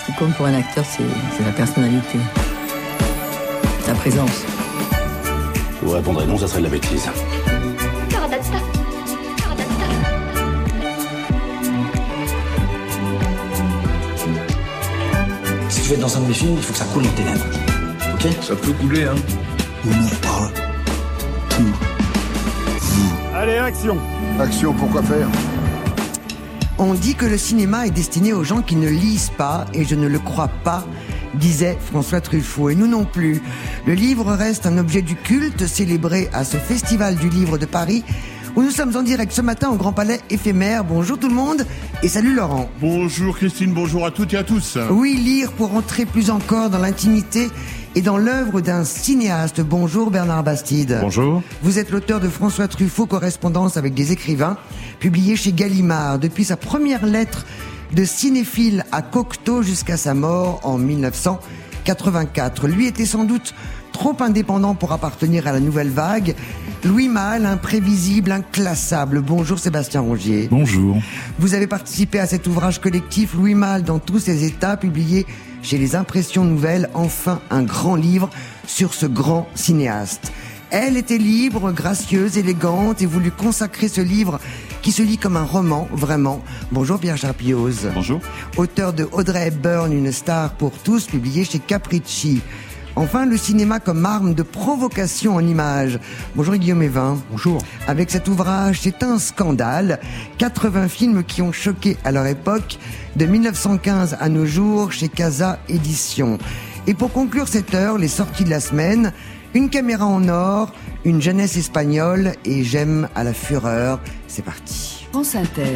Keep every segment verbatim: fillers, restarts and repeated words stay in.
Ce qui compte pour un acteur, c'est, c'est la personnalité, sa présence. Vous répondrez non, ça serait de la bêtise. Si tu veux être dans un de mes films, il faut que ça coule dans tes veines. Ok ? Ça peut couler, hein. On en parle. Tout. Vous. Allez, action. Action, pourquoi faire ? On dit que le cinéma est destiné aux gens qui ne lisent pas, et je ne le crois pas, disait François Truffaut. Et nous non plus. Le livre reste un objet du culte célébré à ce Festival du Livre de Paris, où nous sommes en direct ce matin au Grand Palais éphémère. Bonjour tout le monde et salut Laurent. Bonjour Christine, bonjour à toutes et à tous. Oui, lire pour entrer plus encore dans l'intimité et dans l'œuvre d'un cinéaste. Bonjour Bernard Bastide. Bonjour. Vous êtes l'auteur de François Truffaut, correspondance avec des écrivains, publié chez Gallimard. Depuis sa première lettre de cinéphile à Cocteau jusqu'à sa mort en dix-neuf cent quatre-vingt-quatre. Lui était sans doute trop indépendant pour appartenir à la nouvelle vague. Louis Malle, imprévisible, inclassable. Bonjour Sébastien Rongier. Bonjour. Vous avez participé à cet ouvrage collectif Louis Malle dans tous ses états, publié chez les Impressions Nouvelles. Enfin, un grand livre sur ce grand cinéaste. Elle était libre, gracieuse, élégante et voulut consacrer ce livre qui se lit comme un roman, vraiment. Bonjour Pierre Charpioz. Bonjour. Auteur de Audrey Hepburn, une star pour tous, publié chez Capricci. Enfin, le cinéma comme arme de provocation en images. Bonjour Guillaume Evin. Bonjour. Avec cet ouvrage, c'est un scandale. quatre-vingts films qui ont choqué à leur époque, de dix-neuf cent quinze à nos jours, chez Casa Éditions. Et pour conclure cette heure, les sorties de la semaine, une caméra en or, une jeunesse espagnole et J'aime à la fureur. C'est parti. France Inter.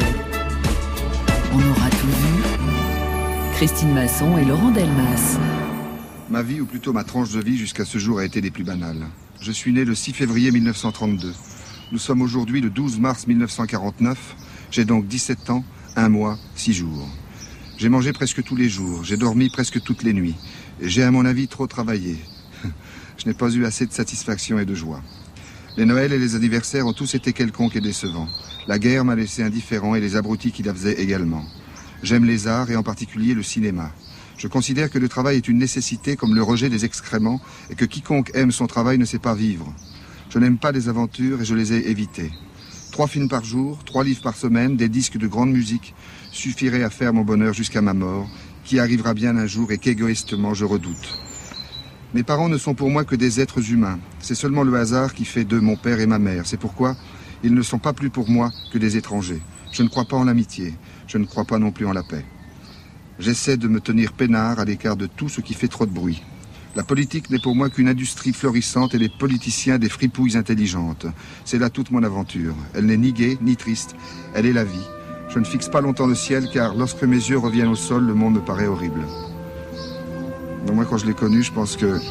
On aura tout vu. Christine Masson et Laurent Delmas. Ma vie, ou plutôt ma tranche de vie jusqu'à ce jour, a été des plus banales. Je suis né le six février mille neuf cent trente-deux. Nous sommes aujourd'hui le douze mars mille neuf cent quarante-neuf. J'ai donc dix-sept ans, un mois, six jours. J'ai mangé presque tous les jours. J'ai dormi presque toutes les nuits. J'ai, à mon avis, trop travaillé. Je n'ai pas eu assez de satisfaction et de joie. Les Noëls et les anniversaires ont tous été quelconques et décevants. La guerre m'a laissé indifférent et les abrutis qui la faisaient également. J'aime les arts et en particulier le cinéma. Je considère que le travail est une nécessité comme le rejet des excréments et que quiconque aime son travail ne sait pas vivre. Je n'aime pas les aventures et je les ai évitées. Trois films par jour, trois livres par semaine, des disques de grande musique suffiraient à faire mon bonheur jusqu'à ma mort, qui arrivera bien un jour et qu'égoïstement je redoute. Mes parents ne sont pour moi que des êtres humains. C'est seulement le hasard qui fait d'eux mon père et ma mère. C'est pourquoi ils ne sont pas plus pour moi que des étrangers. Je ne crois pas en l'amitié. Je ne crois pas non plus en la paix. J'essaie de me tenir peinard à l'écart de tout ce qui fait trop de bruit. La politique n'est pour moi qu'une industrie florissante et les politiciens des fripouilles intelligentes. C'est là toute mon aventure. Elle n'est ni gaie, ni triste. Elle est la vie. Je ne fixe pas longtemps le ciel car lorsque mes yeux reviennent au sol, le monde me paraît horrible. Donc moi, quand je l'ai connu, je pense que...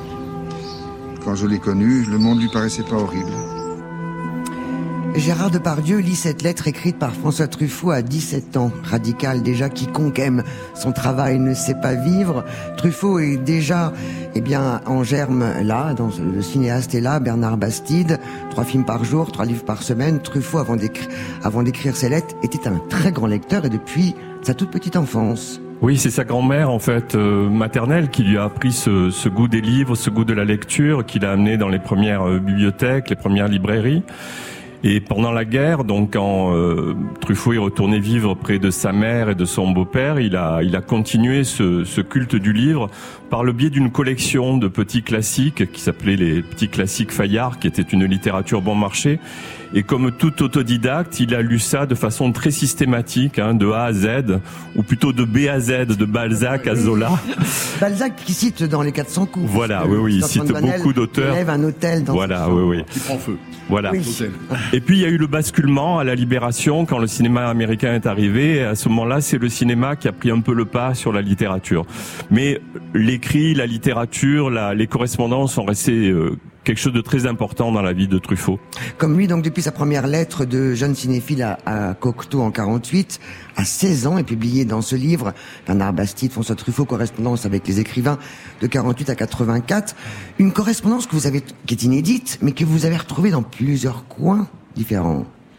Quand je l'ai connu, le monde lui paraissait pas horrible. Gérard Depardieu lit cette lettre écrite par François Truffaut à dix-sept ans. Radical déjà, quiconque aime son travail ne sait pas vivre. Truffaut est déjà, eh bien, en germe là, dans le cinéaste est là, Bernard Bastide. Trois films par jour, trois livres par semaine. Truffaut, avant d'écrire, avant d'écrire ses lettres, était un très grand lecteur et depuis sa toute petite enfance. Oui, c'est sa grand-mère, en fait, euh, maternelle, qui lui a appris ce, ce goût des livres, ce goût de la lecture, qui l'a amené dans les premières euh, bibliothèques, les premières librairies. Et pendant la guerre, donc quand euh, Truffaut est retourné vivre près de sa mère et de son beau-père, il a il a continué ce, ce culte du livre par le biais d'une collection de petits classiques qui s'appelait les petits classiques Fayard, qui était une littérature bon marché. Et comme tout autodidacte, il a lu ça de façon très systématique, hein, de A à Z, ou plutôt de B à Z, de Balzac à Zola. Balzac qui cite dans les quatre cents coups. Voilà, oui, oui, il cite beaucoup d'auteurs. Il lève un hôtel dans Voilà, oui, oui. Qui prend feu. Voilà. Oui. Et puis il y a eu le basculement à la Libération quand le cinéma américain est arrivé. Et à ce moment-là, c'est le cinéma qui a pris un peu le pas sur la littérature. Mais l'écrit, la littérature, la, les correspondances sont restées euh, quelque chose de très important dans la vie de Truffaut. Comme lui, donc depuis sa première lettre de jeune cinéphile à, à Cocteau en quarante-huit, à seize ans, est publié dans ce livre, Bernard Bastide, François Truffaut, correspondance avec les écrivains de quarante-huit à quatre-vingt-quatre. Une correspondance que vous avez, qui est inédite, mais que vous avez retrouvée dans plusieurs coins différents.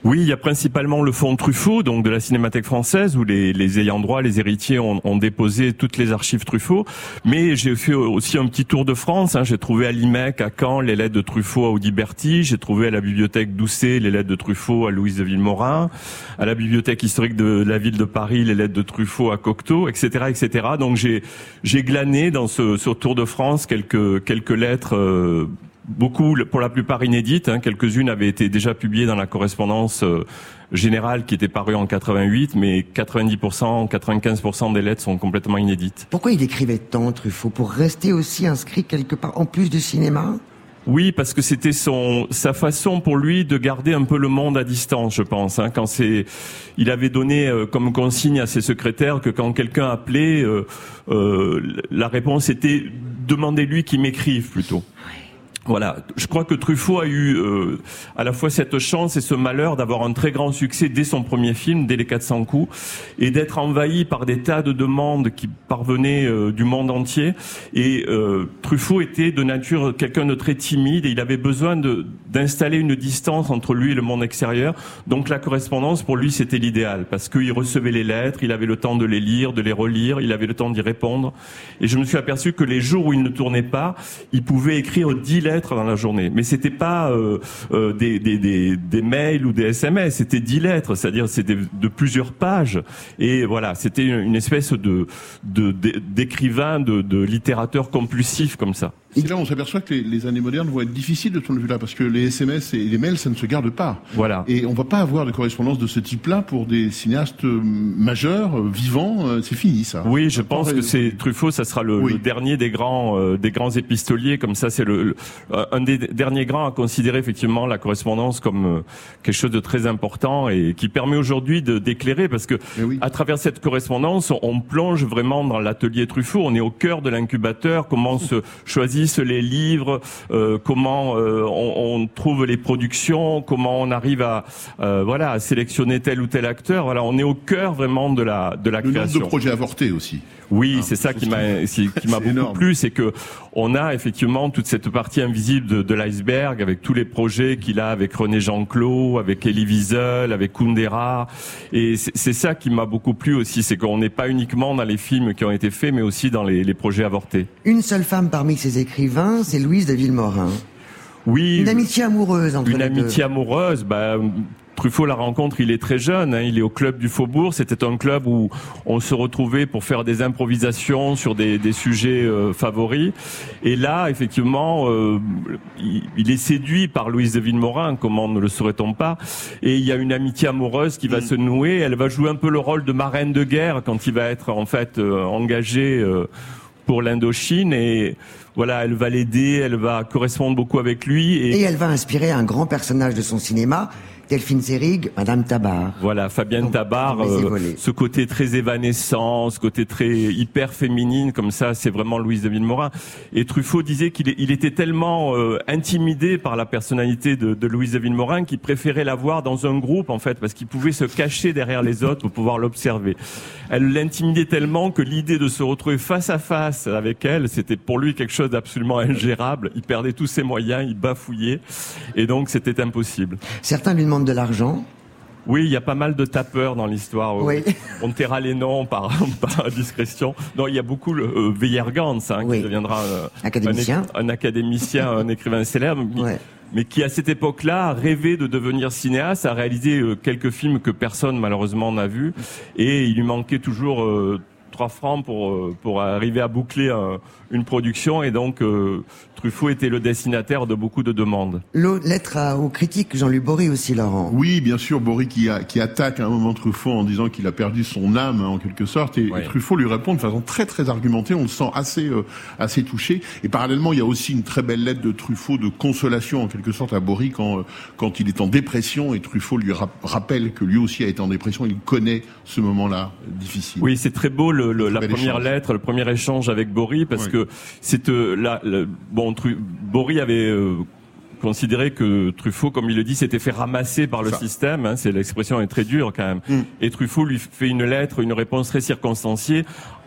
Oui, il y a principalement le fonds Truffaut, donc de la Cinémathèque française, où les, les ayants droit, les héritiers ont, ont déposé toutes les archives Truffaut. Mais j'ai fait aussi un petit tour de France. Hein. J'ai trouvé à l'I M E C, à Caen, les lettres de Truffaut à Audiberti. J'ai trouvé à la bibliothèque Doucet les lettres de Truffaut à Louise de Villemorin. À la bibliothèque historique de la ville de Paris, les lettres de Truffaut à Cocteau, et cetera, et cetera. Donc j'ai, j'ai glané dans ce, ce tour de France quelques, quelques lettres. Euh, Beaucoup, pour la plupart inédites, hein, quelques-unes avaient été déjà publiées dans la correspondance euh, générale qui était parue en quatre-vingt-huit, mais quatre-vingt-dix pour cent, quatre-vingt-quinze pour cent des lettres sont complètement inédites. Pourquoi il écrivait tant, Truffaut? Pour rester aussi inscrit quelque part, en plus du cinéma? Oui, parce que c'était son sa façon pour lui de garder un peu le monde à distance, je pense. Hein, quand c'est, il avait donné euh, comme consigne à ses secrétaires que quand quelqu'un appelait, euh, euh, la réponse était demandez-lui qu'il m'écrive plutôt. Voilà, je crois que Truffaut a eu euh, à la fois cette chance et ce malheur d'avoir un très grand succès dès son premier film, dès les quatre cents coups, et d'être envahi par des tas de demandes qui parvenaient euh, du monde entier. Et euh, Truffaut était de nature quelqu'un de très timide et il avait besoin de d'installer une distance entre lui et le monde extérieur. Donc la correspondance pour lui c'était l'idéal parce qu'il recevait les lettres, il avait le temps de les lire, de les relire, il avait le temps d'y répondre. Et je me suis aperçu que les jours où il ne tournait pas, il pouvait écrire dix lettres dans la journée, mais c'était pas euh, euh, des, des, des, des mails ou des S M S, c'était dix lettres, c'est-à-dire c'était de plusieurs pages, et voilà, c'était une espèce de, de, de d'écrivain, de, de littérateur compulsif comme ça. C'est là où on s'aperçoit que les, les années modernes vont être difficiles de ce point de vue-là, parce que les S M S et les mails, ça ne se garde pas. Voilà. Et on va pas avoir de correspondance de ce type-là pour des cinéastes majeurs, vivants. C'est fini, ça. Oui, je pense Après, que c'est Truffaut, ça sera le, oui. le dernier des grands, euh, des grands épistoliers. Comme ça, c'est le, le un des derniers grands à considérer effectivement la correspondance comme euh, quelque chose de très important et qui permet aujourd'hui de d'éclairer, parce que oui. à travers cette correspondance, on, on plonge vraiment dans l'atelier Truffaut. On est au cœur de l'incubateur. Comment se choisir les livres, euh, comment euh, on, on trouve les productions, comment on arrive à euh, voilà à sélectionner tel ou tel acteur. Voilà, on est au cœur vraiment de la de la le création. Le nombre de projets avortés aussi. Oui, hein, c'est ça qui m'a qui m'a beaucoup énorme. plu, c'est que on a effectivement toute cette partie invisible de, de l'iceberg avec tous les projets qu'il a avec René Jean-Claude, avec Elie Wiesel, avec Kundera, et c'est, c'est ça qui m'a beaucoup plu aussi, c'est qu'on n'est pas uniquement dans les films qui ont été faits, mais aussi dans les, les projets avortés. Une seule femme parmi ces écrivains, c'est Louise de Villemorin. Oui. Une amitié amoureuse entre les deux. Une amitié amoureuse, bah. Truffaut la rencontre, il est très jeune, hein, il est au club du Faubourg. C'était un club où on se retrouvait pour faire des improvisations sur des, des sujets euh, favoris. Et là, effectivement, euh, il, il est séduit par Louise de Villemorin, comment ne le saurait-on pas. Et il y a une amitié amoureuse qui va mmh. se nouer. Elle va jouer un peu le rôle de marraine de guerre quand il va être en fait euh, engagé euh, pour l'Indochine. Et voilà, elle va l'aider, elle va correspondre beaucoup avec lui. Et, et elle va inspirer un grand personnage de son cinéma, Delphine Seyrig, Madame Tabar. Voilà, Fabienne Donc, Tabar, euh, ce côté très évanescent, ce côté très hyper féminine, comme ça, c'est vraiment Louise de Villemorin. Et Truffaut disait qu'il il était tellement euh, intimidé par la personnalité de, de Louise de Villemorin qu'il préférait la voir dans un groupe, en fait, parce qu'il pouvait se cacher derrière les autres pour pouvoir l'observer. Elle l'intimidait tellement que l'idée de se retrouver face à face avec elle, c'était pour lui quelque chose d'absolument ingérable. Il perdait tous ses moyens, il bafouillait, et donc c'était impossible. Certains lui demandent de l'argent. Oui, il y a pas mal de tapeurs dans l'histoire. Oui. On taira les noms par, par discrétion. Non, il y a beaucoup le euh, Weyer-Gans, hein, oui. qui deviendra euh, académicien. Un, un académicien, un écrivain célèbre, ouais. mais qui à cette époque-là rêvait de devenir cinéaste, a réalisé euh, quelques films que personne malheureusement n'a vus, et il lui manquait toujours euh, trois francs pour pour arriver à boucler un, une production, et donc euh, Truffaut était le destinataire de beaucoup de demandes. L'autre lettre à, aux critiques, Jean-Luc Bory aussi, Laurent. Oui, bien sûr, Bory qui, a, qui attaque à un moment Truffaut en disant qu'il a perdu son âme, hein, en quelque sorte, et, ouais. et Truffaut lui répond de façon très très argumentée, on le sent assez euh, assez touché. Et parallèlement, il y a aussi une très belle lettre de Truffaut de consolation en quelque sorte à Bory quand euh, quand il est en dépression, et Truffaut lui ra- rappelle que lui aussi a été en dépression, il connaît ce moment-là difficile. Oui, c'est très beau le, le, la première échange. lettre, le premier échange avec Bory, parce ouais. que c'est euh, là, le, bon, Tru- Bory avait euh, considéré que Truffaut, comme il le dit, s'était fait ramasser par le Ça. système. Hein, c'est l'expression est très dure quand même. Mm. Et Truffaut lui fait une lettre, une réponse très circonstanciée,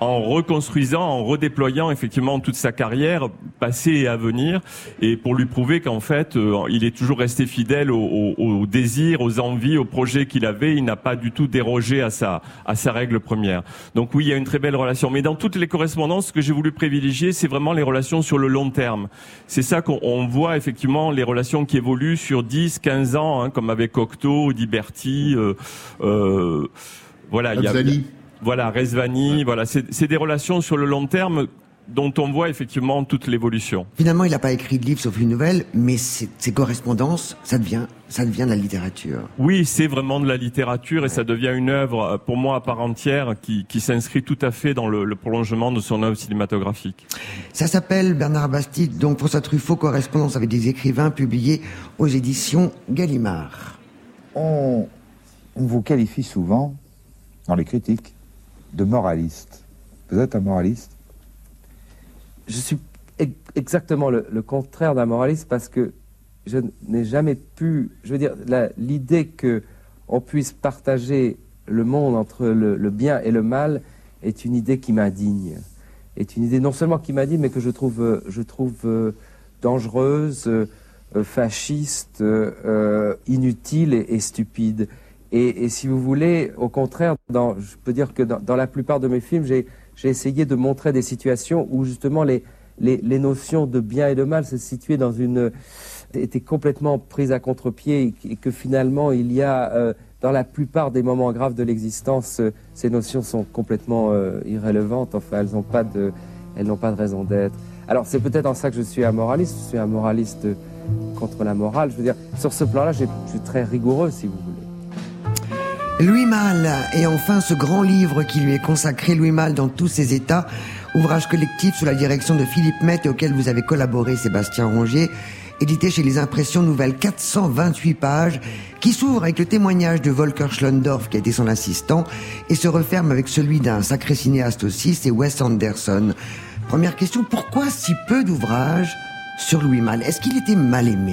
en reconstruisant, en redéployant effectivement toute sa carrière passée et à venir, et pour lui prouver qu'en fait, euh, il est toujours resté fidèle aux, aux, aux désirs, aux envies, aux projets qu'il avait. Il n'a pas du tout dérogé à sa à sa règle première. Donc oui, il y a une très belle relation. Mais dans toutes les correspondances, ce que j'ai voulu privilégier, c'est vraiment les relations sur le long terme. C'est ça qu'on on voit effectivement, les relations qui évoluent sur dix, quinze ans, hein, comme avec Cocteau, Diberti, euh, euh, voilà, il y a, voilà, Rezvani, ouais. Voilà, c'est, c'est des relations sur le long terme dont on voit effectivement toute l'évolution. Finalement, il n'a pas écrit de livre sauf une nouvelle, mais ses correspondances, ça devient, ça devient de la littérature. Oui, c'est vraiment de la littérature, et ouais. Ça devient une œuvre, pour moi, à part entière, qui, qui s'inscrit tout à fait dans le, le prolongement de son œuvre cinématographique. Ça s'appelle, Bernard Bastide, donc François Truffaut, correspondance avec des écrivains, publiés aux éditions Gallimard. On, on vous qualifie souvent, dans les critiques, de moraliste. Vous êtes un moraliste ? Je suis exactement le, le contraire d'un moraliste, parce que je n'ai jamais pu... Je veux dire, la, l'idée qu'on puisse partager le monde entre le, le bien et le mal est une idée qui m'indigne. Est une idée non seulement qui m'indigne, mais que je trouve, je trouve euh, dangereuse, euh, fasciste, euh, inutile et, et stupide. Et, et si vous voulez, au contraire, dans, je peux dire que dans, dans la plupart de mes films, j'ai... J'ai essayé de montrer des situations où justement les, les, les notions de bien et de mal se situaient dans une... étaient complètement prises à contre-pied, et, et que finalement il y a, euh, dans la plupart des moments graves de l'existence, euh, ces notions sont complètement euh, irrélevantes, enfin elles n'ont pas de, elles n'ont pas de raison d'être. Alors c'est peut-être en ça que je suis un moraliste, je suis un moraliste contre la morale, je veux dire, sur ce plan-là je suis très rigoureux si vous voulez. Louis Malle, et enfin ce grand livre qui lui est consacré, Louis Malle dans tous ses états, ouvrage collectif sous la direction de Philippe Mett et auquel vous avez collaboré, Sébastien Rongier, édité chez les Impressions Nouvelles, quatre cent vingt-huit pages, qui s'ouvre avec le témoignage de Volker Schlondorf, qui a été son assistant, et se referme avec celui d'un sacré cinéaste aussi, c'est Wes Anderson. Première question, pourquoi si peu d'ouvrages sur Louis Malle ? Est-ce qu'il était mal aimé ?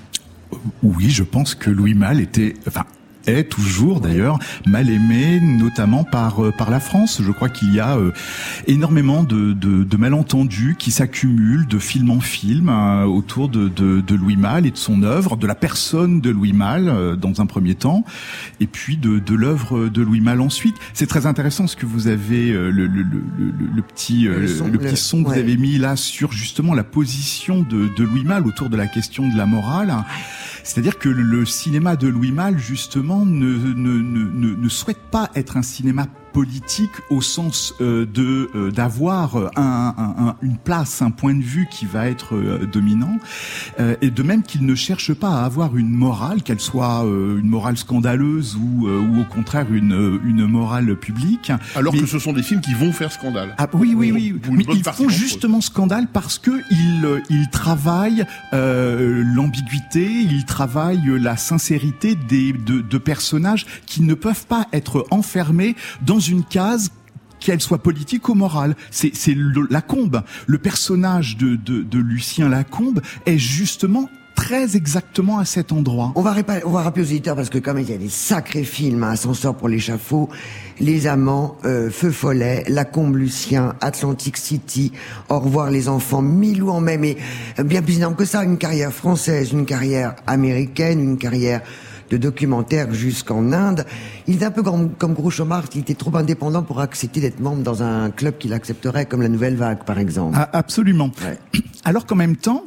Oui, je pense que Louis Malle était... Enfin, est toujours d'ailleurs mal aimé, notamment par euh, par la France. Je crois qu'il y a euh, énormément de, de de malentendus qui s'accumulent de film en film euh, autour de, de de Louis Malle et de son œuvre, de la personne de Louis Malle euh, dans un premier temps, et puis de de l'œuvre de Louis Malle ensuite. C'est très intéressant ce que vous avez euh, le, le le le le petit euh, le, son, le petit le, son que ouais. vous avez mis là sur justement la position de de Louis Malle autour de la question de la morale. C'est-à-dire que le cinéma de Louis Malle, justement, ne, ne, ne, ne souhaite pas être un cinéma politique au sens euh, de euh, d'avoir un, un, un, une place, un point de vue qui va être euh, dominant, euh, et de même qu'il ne cherche pas à avoir une morale, qu'elle soit euh, une morale scandaleuse ou, euh, ou au contraire une, une morale publique. Alors mais, que ce sont des films qui vont faire scandale. Ah, oui, oui, oui. oui. Mais ils font justement scandale parce que ils ils travaillent euh, l'ambiguïté, ils travaillent la sincérité des de, de personnages qui ne peuvent pas être enfermés dans une case, qu'elle soit politique ou morale. C'est, c'est le, Lacombe. Le personnage de, de, de Lucien Lacombe est justement très exactement à cet endroit. On va, répa- on va rappeler aux éditeurs, parce que quand même il y a des sacrés films, hein, Ascenseur pour l'échafaud, Les Amants, euh, Feu Follet, Lacombe Lucien, Atlantic City, Au revoir les enfants, Milou en mai, mais bien plus énorme que ça, une carrière française, une carrière américaine, une carrière de documentaire jusqu'en Inde. Il était un peu comme, comme Groucho Marx, il était trop indépendant pour accepter d'être membre dans un club qu'il accepterait, comme la Nouvelle Vague, par exemple. Ah, absolument. Ouais. Alors qu'en même temps,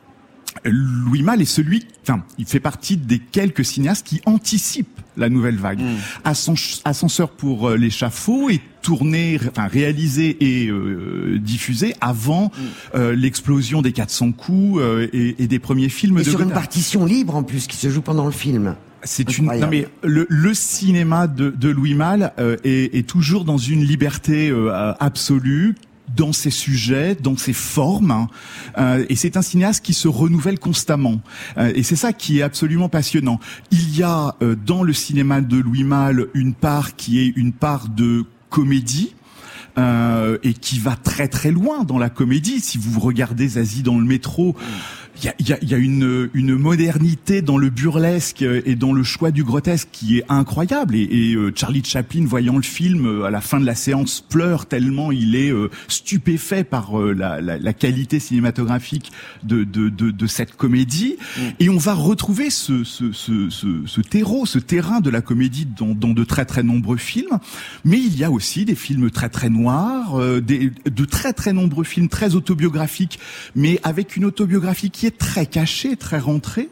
Louis Malle est celui, enfin, il fait partie des quelques cinéastes qui anticipent la Nouvelle Vague. Mmh. Ascenseur pour l'échafaud est tourné, enfin réalisé et euh, diffusé avant mmh. euh, l'explosion des quatre cents coups euh, et, et des premiers films et de sur Godard. Une partition libre en plus qui se joue pendant le film. C'est une. Non mais le, le cinéma de, de Louis Malle euh, est, est toujours dans une liberté euh, absolue dans ses sujets, dans ses formes, hein, euh, et c'est un cinéaste qui se renouvelle constamment. Euh, et c'est ça qui est absolument passionnant. Il y a euh, dans le cinéma de Louis Malle une part qui est une part de comédie. Euh, et qui va très très loin dans la comédie. Si vous regardez Zazie dans le métro, Il y a, y a, y a une, une modernité dans le burlesque et dans le choix du grotesque qui est incroyable. Et, et euh, Charlie Chaplin, voyant le film, euh, à la fin de la séance, pleure tellement il est euh, stupéfait par euh, la, la, la qualité cinématographique de, de, de, de cette comédie. Mm. Et on va retrouver ce, ce, ce, ce, ce terreau, ce terrain de la comédie dans, dans de très très nombreux films. Mais il y a aussi des films très très noirs, euh, des, de très très nombreux films très autobiographiques, mais avec une autobiographie qui est très caché, très rentré.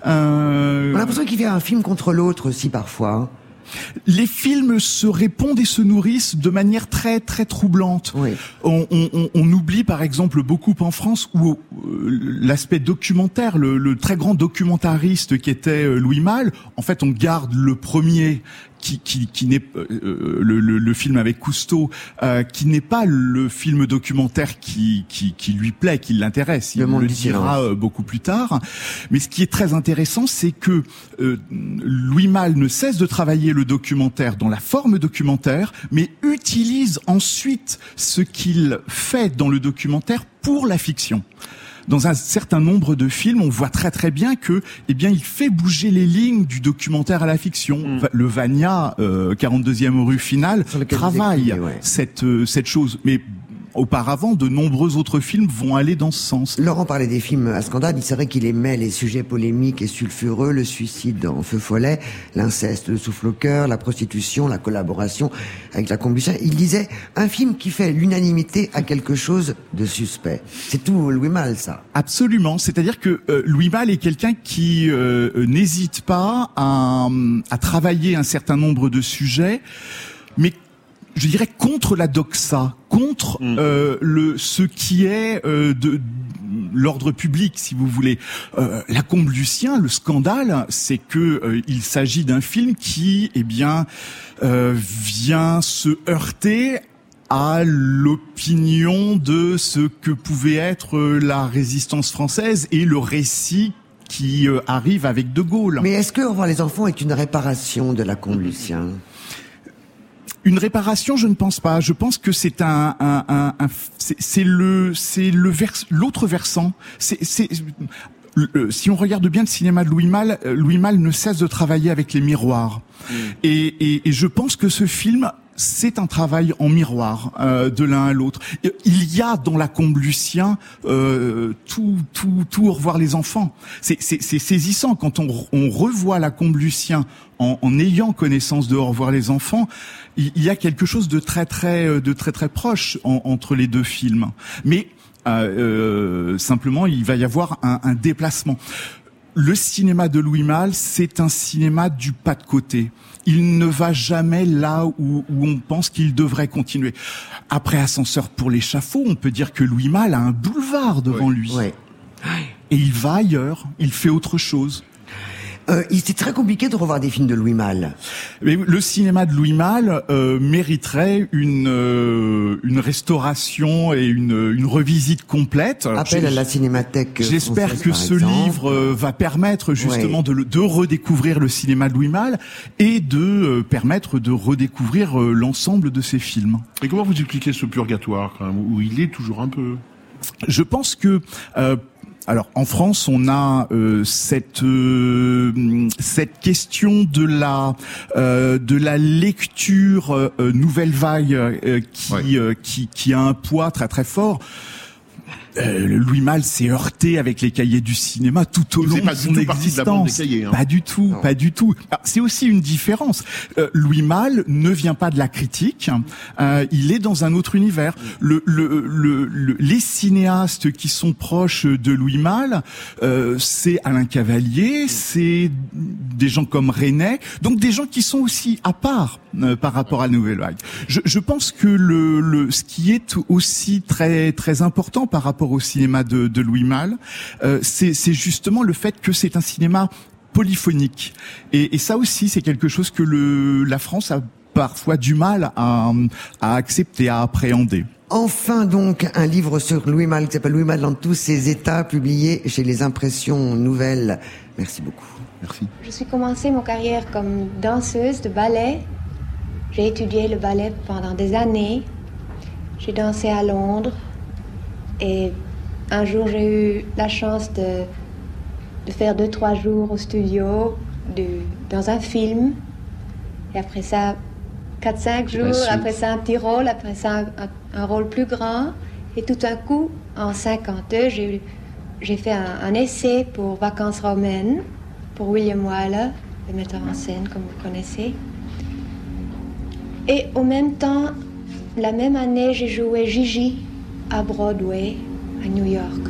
Euh... On a l'impression qu'il fait un film contre l'autre aussi parfois. Les films se répondent et se nourrissent de manière très très troublante. Oui. On, on, on oublie par exemple beaucoup en France où euh, l'aspect documentaire, le, le très grand documentariste qui était euh, Louis Malle, en fait on garde le premier qui, qui, qui n'est euh, le, le, le film avec Cousteau, euh, qui n'est pas le film documentaire qui, qui, qui lui plaît, qui l'intéresse. Il le, le dira euh, beaucoup plus tard. Mais ce qui est très intéressant, c'est que euh, Louis Malle ne cesse de travailler le documentaire dans la forme documentaire, mais utilise ensuite ce qu'il fait dans le documentaire pour la fiction. Dans un certain nombre de films, on voit très très bien que, eh bien, il fait bouger les lignes du documentaire à la fiction. Mmh. Le Vania, euh, quarante-deuxième rue finale, travaille écrivez, ouais. cette euh, cette chose. Mais auparavant, de nombreux autres films vont aller dans ce sens. Laurent parlait des films à scandale. Il serait qu'il aimait les sujets polémiques et sulfureux, le suicide en feu follet, l'inceste, le souffle au cœur, la prostitution, la collaboration avec la combustion. Il disait un film qui fait l'unanimité à quelque chose de suspect. C'est tout Louis Malle, ça. Absolument. C'est-à-dire que euh, Louis Malle est quelqu'un qui euh, n'hésite pas à, à travailler un certain nombre de sujets, mais je dirais contre la doxa, contre mmh. euh, le ce qui est euh, de, de l'ordre public, si vous voulez. Euh, la Combe Lucien, le scandale, c'est que euh, il s'agit d'un film qui, eh bien, euh, vient se heurter à l'opinion de ce que pouvait être la résistance française et le récit qui euh, arrive avec De Gaulle. Mais est-ce que Au revoir les enfants est une réparation de la Combe Lucien ? Une réparation, je ne pense pas. Je pense que c'est un, un, un, un c'est, c'est le, c'est le vers, l'autre versant. C'est, c'est, si on regarde bien le cinéma de Louis Malle, Louis Malle ne cesse de travailler avec les miroirs. Mmh. Et, et, et je pense que ce film, c'est un travail en miroir euh, de l'un à l'autre. Il y a dans la Combe Lucien euh, tout, tout, tout Au revoir les enfants. C'est, c'est, c'est saisissant quand on, on revoit la Combe Lucien en, en ayant connaissance de Au revoir les enfants. Il, il y a quelque chose de très, très, de très, très proche en, entre les deux films. Mais euh, euh, simplement, il va y avoir un, un déplacement. Le cinéma de Louis Malle, c'est un cinéma du pas de côté. Il ne va jamais là où, où on pense qu'il devrait continuer. Après Ascenseur pour l'échafaud, on peut dire que Louis Malle a un boulevard devant oui. lui. Oui. Et il va ailleurs, il fait autre chose. Euh, c'est très compliqué de revoir des films de Louis Malle. Mais le cinéma de Louis Malle euh, mériterait une euh, une restauration et une une revisite complète. Appel à la Cinémathèque. J'espère que ce exemple. livre euh, va permettre justement ouais. de de redécouvrir le cinéma de Louis Malle et de euh, permettre de redécouvrir euh, l'ensemble de ses films. Et comment vous expliquez ce purgatoire quand même, où il est toujours un peu? Je pense que euh, alors en France, on a euh, cette euh, cette question de la euh, de la lecture euh, nouvelle vague euh, qui, ouais. euh, qui qui a un poids très très fort. Euh, Louis Malle s'est heurté avec les cahiers du cinéma tout au long de son existence. Cahiers, hein. Pas du tout, non. pas du tout. Alors, c'est aussi une différence. Euh, Louis Malle ne vient pas de la critique. Euh, il est dans un autre univers. Le, le, le, le, les cinéastes qui sont proches de Louis Malle, euh, c'est Alain Cavalier, c'est des gens comme René, donc des gens qui sont aussi à part euh, par rapport à la nouvelle vague. Je, je pense que le, le, ce qui est aussi très très important par rapport au cinéma de, de Louis Malle, euh, c'est, c'est justement le fait que c'est un cinéma polyphonique. Et, et ça aussi, c'est quelque chose que le, la France a parfois du mal à, à accepter, à appréhender. Enfin donc, un livre sur Louis Malle qui s'appelle Louis Malle dans tous ses états, publié chez les Impressions Nouvelles. Merci beaucoup. Merci. Je suis commencé ma carrière comme danseuse de ballet. J'ai étudié le ballet pendant des années. J'ai dansé à Londres. Et un jour, j'ai eu la chance de, de faire deux, trois jours au studio, de, dans un film. Et après ça, quatre, cinq jours, après ça, un petit rôle, après ça, un, un, un rôle plus grand. Et tout d'un coup, en cinquante-deux, j'ai, j'ai fait un, un essai pour Vacances romaines, pour William Wyler, le metteur en scène, comme vous connaissez. Et au même temps, la même année, j'ai joué Gigi à Broadway, à New York.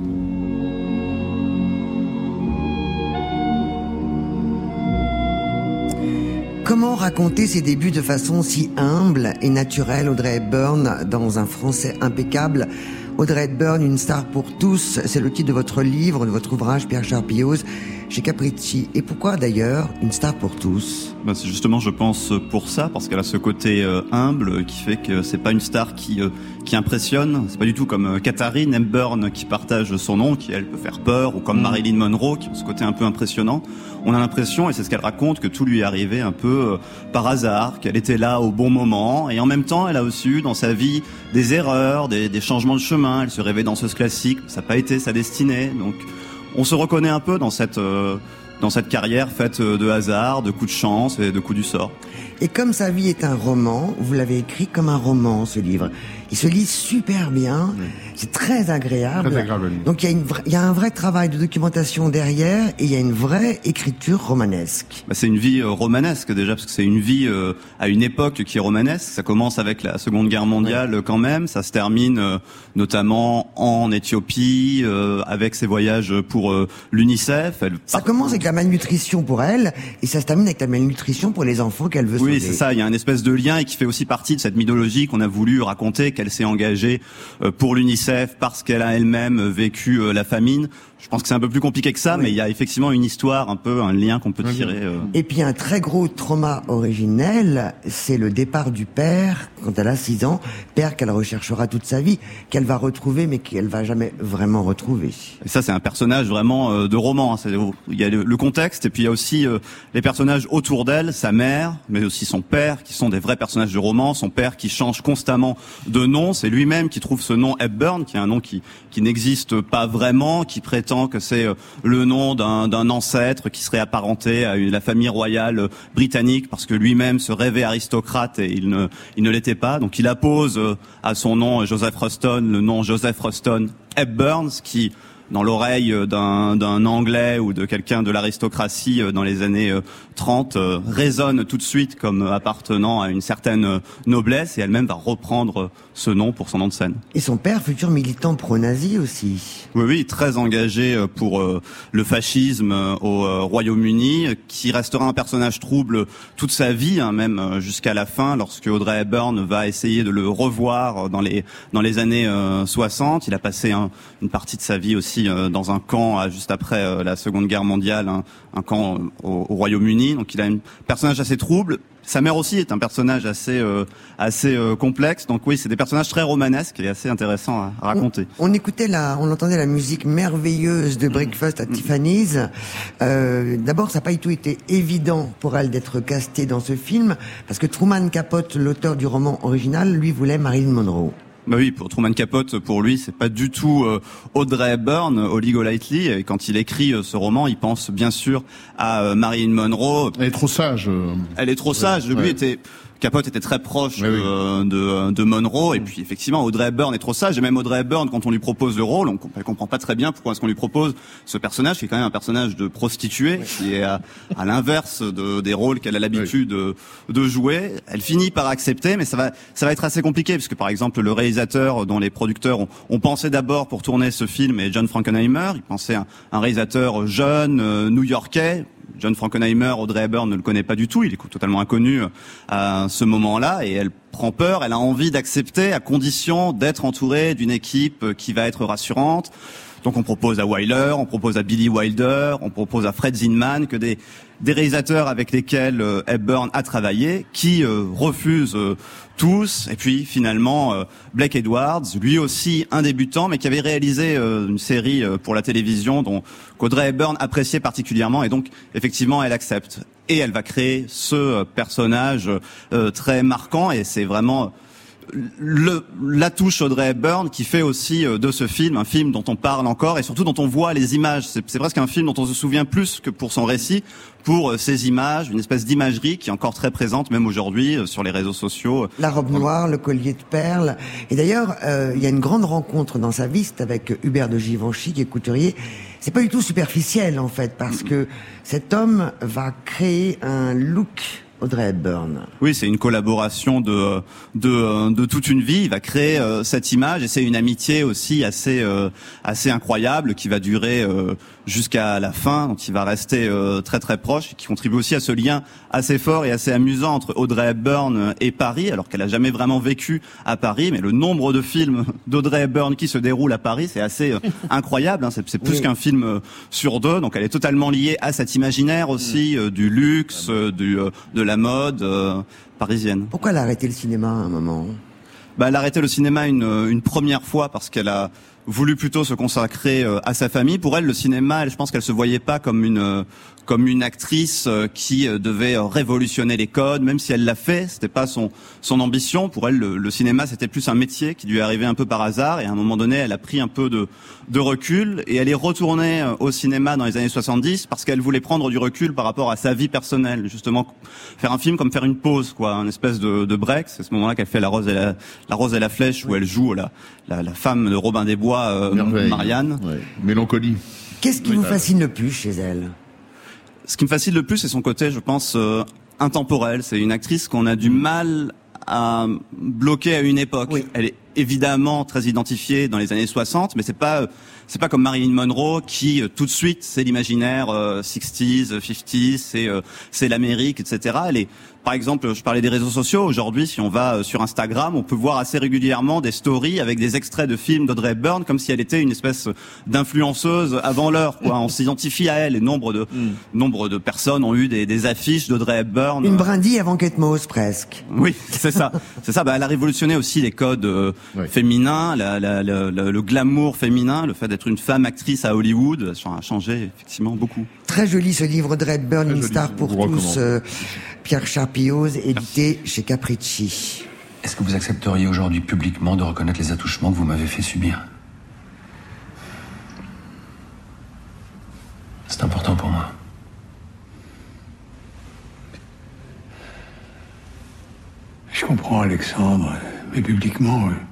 Comment raconter ses débuts de façon si humble et naturelle, Audrey Hepburn, dans un français impeccable? Audrey Hepburn, une star pour tous, c'est le titre de votre livre, de votre ouvrage, Pierre Charpilloz, chez Capricci. Et pourquoi d'ailleurs une star pour tous? Ben c'est justement, je pense, pour ça, parce qu'elle a ce côté euh, humble qui fait que c'est pas une star qui euh, qui impressionne. C'est pas du tout comme euh, Katharine Hepburn qui partage son nom, qui elle peut faire peur, ou comme mmh. Marilyn Monroe qui a ce côté un peu impressionnant. On a l'impression, et c'est ce qu'elle raconte, que tout lui est arrivé un peu euh, par hasard, qu'elle était là au bon moment, et en même temps, elle a aussi eu dans sa vie des erreurs, des, des changements de chemin. Elle se rêvait danseuse classique, ça n'a pas été sa destinée. Donc, on se reconnaît un peu dans cette euh, dans cette carrière faite de hasard, de coups de chance et de coups du sort. Et comme sa vie est un roman, vous l'avez écrit comme un roman, ce livre. Il se lit super bien, oui. C'est très agréable. Très agréable. Donc il y a une vra- il y a un vrai travail de documentation derrière et il y a une vraie écriture romanesque. Bah, c'est une vie euh, romanesque déjà, parce que c'est une vie euh, à une époque qui est romanesque. Ça commence avec la Seconde Guerre mondiale, oui. quand même. Ça se termine euh, notamment en Éthiopie, euh, avec ses voyages pour euh, l'UNICEF. Elle ça part... commence avec la malnutrition pour elle et ça se termine avec la malnutrition pour les enfants qu'elle veut sauver. Oui, c'est ça. Il y a un espèce de lien et qui fait aussi partie de cette mythologie qu'on a voulu raconter, qu'elle s'est engagée euh, pour l'UNICEF parce qu'elle a elle-même vécu euh, la famine. Je pense que c'est un peu plus compliqué que ça, oui. mais il y a effectivement une histoire, un peu un lien qu'on peut tirer. Euh... Et puis un très gros trauma originel, c'est le départ du père quand elle a six ans, père qu'elle recherchera toute sa vie, qu'elle va retrouver mais qu'elle va jamais vraiment retrouver. Et ça, c'est un personnage vraiment euh, de roman. Hein. C'est, il y a le, le contexte et puis il y a aussi euh, les personnages autour d'elle, sa mère, mais aussi son père, qui sont des vrais personnages de roman. Son père qui change constamment de nom, c'est lui-même qui trouve ce nom Hepburn, qui est un nom qui qui n'existe pas vraiment, qui prétend que c'est le nom d'un, d'un ancêtre qui serait apparenté à une, la famille royale britannique, parce que lui-même se rêvait aristocrate et il ne, il ne l'était pas. Donc il appose à son nom Joseph Ruston le nom Joseph Ruston Hepburn, qui dans l'oreille d'un, d'un Anglais ou de quelqu'un de l'aristocratie dans les années trente euh, résonne tout de suite comme appartenant à une certaine noblesse, et elle-même va reprendre ce nom pour son nom de scène. Et son père, futur militant pro-nazi aussi. Oui, oui, très engagé pour euh, le fascisme euh, au euh, Royaume-Uni, qui restera un personnage trouble toute sa vie, hein, même euh, jusqu'à la fin, lorsque Audrey Hepburn va essayer de le revoir dans les dans les années euh, soixante. Il a passé un, une partie de sa vie aussi euh, dans un camp à, juste après euh, la Seconde Guerre mondiale, un, un camp euh, au, au Royaume-Uni. Donc il a un personnage assez trouble. Sa mère aussi est un personnage assez euh, assez euh, complexe. Donc oui, c'est des personnages très romanesques et assez intéressants à, à raconter. On, on écoutait la, on entendait la musique merveilleuse de Breakfast at Tiffany's. Euh, d'abord, ça n'a pas du tout été évident pour elle d'être castée dans ce film, parce que Truman Capote, l'auteur du roman original, lui voulait Marilyn Monroe. Bah oui, pour Truman Capote, pour lui, c'est pas du tout euh, Audrey Hepburn, Holly Golightly. Et quand il écrit euh, ce roman, il pense bien sûr à euh, Marilyn Monroe. Elle est trop sage. Euh... Elle est trop sage. Ouais, lui ouais. était Capote était très proche ouais, euh, oui. de, de Monroe, et puis effectivement Audrey Hepburn est trop sage, et même Audrey Hepburn, quand on lui propose le rôle, on ne comprend pas très bien pourquoi est-ce qu'on lui propose ce personnage, qui est quand même un personnage de prostituée, oui. qui est à, à l'inverse de, des rôles qu'elle a l'habitude oui. de, de jouer. Elle finit par accepter, mais ça va, ça va être assez compliqué, puisque par exemple le réalisateur dont les producteurs ont, ont pensé d'abord pour tourner ce film est John Frankenheimer. Ils pensaient à un réalisateur jeune, euh, new-yorkais. John Frankenheimer, Audrey Hepburn ne le connaît pas du tout, il est totalement inconnu à ce moment-là, et elle prend peur, elle a envie d'accepter à condition d'être entourée d'une équipe qui va être rassurante. Donc on propose à Wyler, on propose à Billy Wilder, on propose à Fred Zinman, que des, des réalisateurs avec lesquels euh, Hepburn a travaillé, qui euh, refusent euh, tous. Et puis finalement, euh, Blake Edwards, lui aussi un débutant, mais qui avait réalisé euh, une série euh, pour la télévision dont qu'Audrey Hepburn appréciait particulièrement, et donc effectivement elle accepte. Et elle va créer ce personnage euh, très marquant, et c'est vraiment le, la touche Audrey Hepburn qui fait aussi euh, de ce film un film dont on parle encore et surtout dont on voit les images. C'est, c'est presque un film dont on se souvient plus que pour son récit, pour euh, ces images, une espèce d'imagerie qui est encore très présente même aujourd'hui euh, sur les réseaux sociaux. La robe noire, le collier de perles. Et d'ailleurs, euh, il y a une grande rencontre dans sa vie, c'est avec Hubert de Givenchy qui est couturier. C'est pas du tout superficiel en fait, parce que cet homme va créer un look Audrey Hepburn. Oui, c'est une collaboration de de de toute une vie. Il va créer euh, cette image et c'est une amitié aussi assez euh, assez incroyable qui va durer euh, jusqu'à la fin, dont il va rester euh, très très proche, et qui contribue aussi à ce lien assez fort et assez amusant entre Audrey Hepburn et Paris, alors qu'elle a jamais vraiment vécu à Paris, mais le nombre de films d'Audrey Hepburn qui se déroulent à Paris, c'est assez euh, incroyable. Hein. C'est, c'est plus oui. qu'un film euh, sur deux, donc elle est totalement liée à cet imaginaire aussi euh, du luxe, euh, du euh, de la mode euh, parisienne. Pourquoi elle a arrêté le cinéma à un moment ? Bah, elle a arrêté le cinéma une, une première fois parce qu'elle a voulu plutôt se consacrer euh, à sa famille. Pour elle, le cinéma, elle, je pense qu'elle se voyait pas comme une euh, comme une actrice euh, qui euh, devait euh, révolutionner les codes, même si elle l'a fait, c'était pas son son ambition. Pour elle, le, le cinéma, c'était plus un métier qui lui est arrivé un peu par hasard. Et à un moment donné, elle a pris un peu de de recul et elle est retournée euh, au cinéma dans les années soixante-dix parce qu'elle voulait prendre du recul par rapport à sa vie personnelle, justement faire un film comme faire une pause, quoi, un espèce de, de break. C'est à ce moment-là qu'elle fait La Rose et la, la Rose et la Flèche, où elle joue la la, la femme de Robin des Bois, euh, Marianne. Ouais. Mélancolie. Qu'est-ce qui oui, vous bah. fascine le plus chez elle ? Ce qui me fascine le plus, c'est son côté, je pense, euh, intemporel. C'est une actrice qu'on a du mal à bloquer à une époque. Oui. Elle est évidemment très identifiée dans les années soixante, mais c'est pas c'est pas comme Marilyn Monroe qui euh, tout de suite c'est l'imaginaire euh, sixties, fifties, c'est euh, c'est l'Amérique, et cetera. Elle est, par exemple, je parlais des réseaux sociaux. Aujourd'hui, si on va euh, sur Instagram, on peut voir assez régulièrement des stories avec des extraits de films d'Audrey Hepburn, comme si elle était une espèce d'influenceuse avant l'heure, quoi. On s'identifie à elle. Et nombre de mm. nombre de personnes ont eu des, des affiches d'Audrey Hepburn. Une brindille avant Kate Moss, presque. Oui, c'est ça. C'est ça. Bah, elle a révolutionné aussi les codes euh, ouais. féminins, la, la, la, la, le glamour féminin, le fait d'être une femme actrice à Hollywood, ça a changé effectivement beaucoup. Très joli ce livre Audrey Hepburn, une star pour tous, euh, Pierre Charpioz, édité chez Capricci. Est-ce que vous accepteriez aujourd'hui publiquement de reconnaître les attouchements que vous m'avez fait subir ? C'est important pour moi. Je comprends, Alexandre, mais publiquement, euh,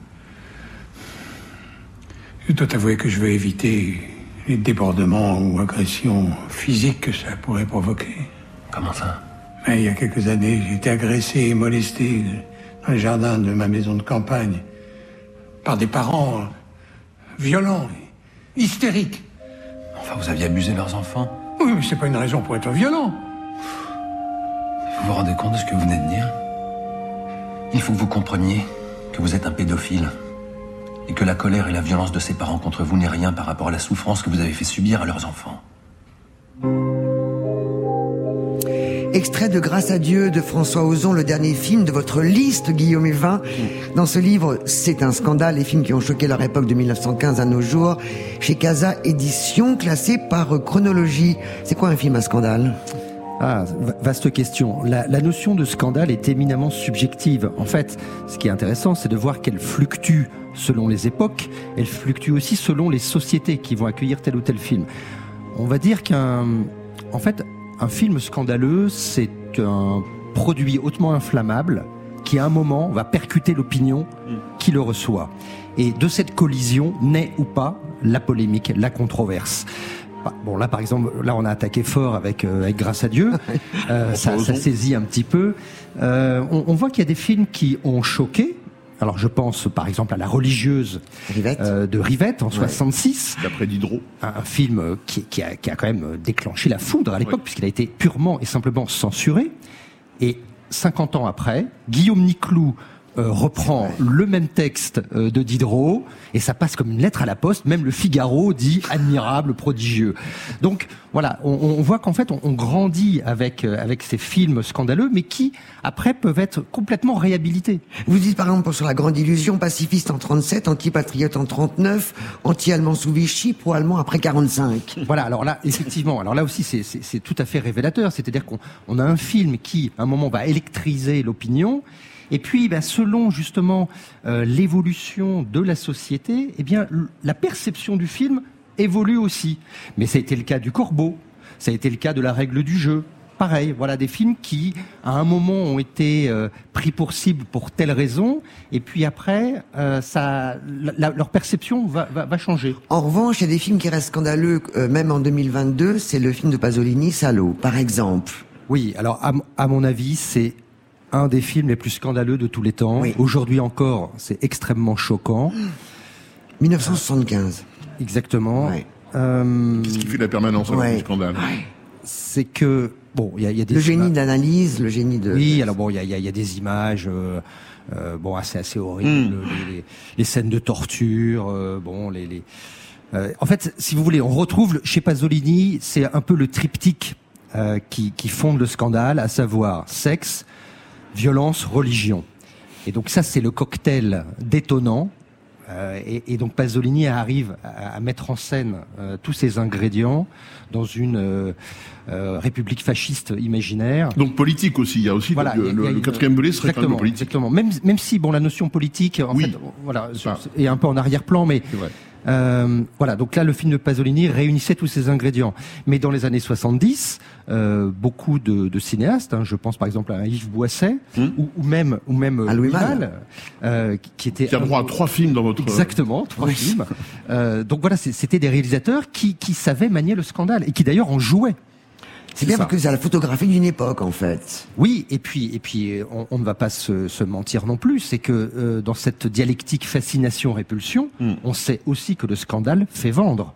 je dois t'avouer que je veux éviter les débordements ou agressions physiques que ça pourrait provoquer. Comment ça ? Mais il y a quelques années, j'ai été agressé et molesté dans les jardins de ma maison de campagne par des parents violents, hystériques. Enfin, vous aviez abusé leurs enfants ? Oui, mais c'est pas une raison pour être violent. Vous vous rendez compte de ce que vous venez de dire ? Il faut que vous compreniez que vous êtes un pédophile et que la colère et la violence de ses parents contre vous n'est rien par rapport à la souffrance que vous avez fait subir à leurs enfants. Extrait de Grâce à Dieu de François Ozon, le dernier film de votre liste, Guillaume Evin. Dans ce livre, c'est un scandale, les films qui ont choqué leur époque de mille neuf cent quinze à nos jours, chez Casa Édition, classé par chronologie. C'est quoi un film à scandale ? Ah, vaste question. La, la notion de scandale est éminemment subjective. En fait, ce qui est intéressant, c'est de voir qu'elle fluctue selon les époques. Elle fluctue aussi selon les sociétés qui vont accueillir tel ou tel film. On va dire qu'un, en fait, un film scandaleux, c'est un produit hautement inflammable qui, à un moment, va percuter l'opinion qui le reçoit. Et de cette collision naît ou pas la polémique, la controverse. Bon, là, par exemple, là, on a attaqué fort avec, euh, avec Grâce à Dieu. Euh, ça, ça saisit un petit peu. Euh, on, on voit qu'il y a des films qui ont choqué. Alors, je pense, par exemple, à La Religieuse euh, de Rivette en ouais. soixante-six. D'après Diderot. Un, un film qui, qui, a, qui a quand même déclenché la foudre à l'époque, ouais. puisqu'il a été purement et simplement censuré. Et cinquante ans après, Guillaume Niclou Euh, reprend le même texte euh, de Diderot et ça passe comme une lettre à la poste. Même le Figaro dit admirable, prodigieux. Donc voilà, on, on voit qu'en fait on, on grandit avec euh, avec ces films scandaleux, mais qui après peuvent être complètement réhabilités. Vous dites par exemple sur La Grande Illusion, pacifiste en trente-sept, antipatriote en trente-neuf, anti-allemand sous Vichy, pro-allemand après quarante-cinq. Voilà, alors là effectivement, alors là aussi c'est c'est, c'est tout à fait révélateur. C'est-à-dire qu'on on a un film qui à un moment va électriser l'opinion. Et puis, ben, selon justement euh, l'évolution de la société, eh bien, la perception du film évolue aussi. Mais ça a été le cas du Corbeau, ça a été le cas de La Règle du jeu. Pareil, voilà des films qui, à un moment, ont été euh, pris pour cible pour telle raison, et puis après, euh, ça, la, leur perception va, va, va changer. En revanche, il y a des films qui restent scandaleux, euh, même en deux mille vingt-deux, c'est le film de Pasolini, Salo, par exemple. Oui, alors à, à mon avis, c'est un des films les plus scandaleux de tous les temps. Oui. Aujourd'hui encore, c'est extrêmement choquant. dix-neuf cent soixante-quinze. Exactement. Ouais. Euh... Qu'est-ce qui fait la permanence ouais. du scandale ouais. C'est que bon, il y a, y a des le génie images... d'analyse, le génie de. Oui, alors bon, il y a, y, a, y a des images, euh, euh, bon, assez assez horribles, mm. les, les, les scènes de torture, euh, bon, les. les euh, en fait, si vous voulez, on retrouve chez Pasolini, c'est un peu le triptyque euh, qui, qui fonde le scandale, à savoir sexe, violence, religion. Et donc ça, c'est le cocktail détonnant. Euh, et, et donc Pasolini arrive à, à mettre en scène euh, tous ces ingrédients dans une euh, euh, république fasciste imaginaire. Donc politique aussi, il y a aussi voilà, le, le, le quatrième volet serait quand même politique. Exactement. Même, même si bon, la notion politique, en oui. fait, voilà, est un peu en arrière-plan, mais euh, voilà. Donc là, le film de Pasolini réunissait tous ces ingrédients. Mais dans les années soixante-dix, euh, beaucoup de, de cinéastes, hein, je pense par exemple à Yves Boisset, hum. ou, ou même ou même à Louis Malle, euh, qui était qui a droit à trois films dans votre exactement trois oui. films. Euh, donc voilà, c'était des réalisateurs qui qui savaient manier le scandale et qui d'ailleurs en jouaient. C'est bien ça. Parce que c'est la photographie d'une époque, en fait. Oui, et puis, et puis, on, on ne va pas se, se mentir non plus. C'est que euh, dans cette dialectique fascination-répulsion, mm. on sait aussi que le scandale fait vendre.